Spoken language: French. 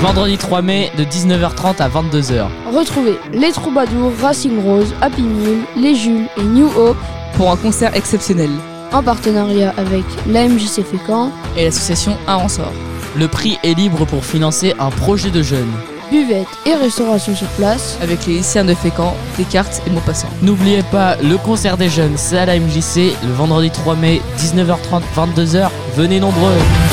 vendredi 3 mai de 19h30 à 22h. Retrouvez les Troubadours, Racing Rose, Happy Meal, les Jules et New Hope pour un concert exceptionnel en partenariat avec l'AMJC Fécamp et l'association Un Ressort. Le prix est libre pour financer un projet de jeunes. Buvette et restauration sur place avec les lycéens de Fécamp, Descartes et Maupassant. N'oubliez pas, le concert des jeunes, c'est à la MJC, le vendredi 3 mai, 19h30, 22h. Venez nombreux.